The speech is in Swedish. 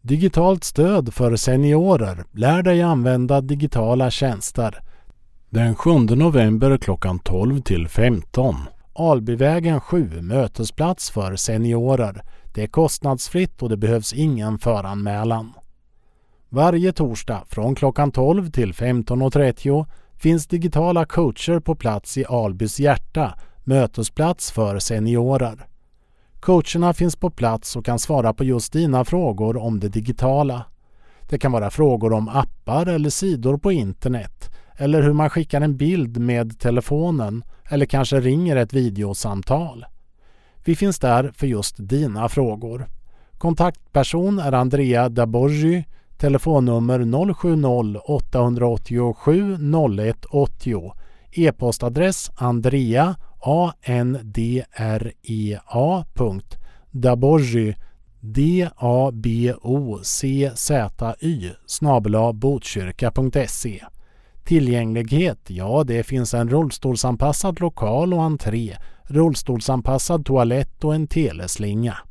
Digitalt stöd för seniorer. Lär dig använda digitala tjänster. Den 7 november klockan 12 till 15. Albyvägen 7, mötesplats för seniorer. Det är kostnadsfritt och det behövs ingen föranmälan. Varje torsdag från klockan 12 till 15.30 finns digitala coacher på plats i Albys hjärta, mötesplats för seniorer. Coacherna finns på plats och kan svara på just dina frågor om det digitala. Det kan vara frågor om appar eller sidor på internet, eller hur man skickar en bild med telefonen eller kanske ringer ett videosamtal. Vi finns där för just dina frågor. Kontaktperson är Andrea Daborgi, telefonnummer 070-887-0180, e-postadress andrea.daboczy@botkyrka.se. Tillgänglighet, ja, det finns en rullstolsanpassad lokal och entré, rullstolsanpassad toalett och en teleslinga.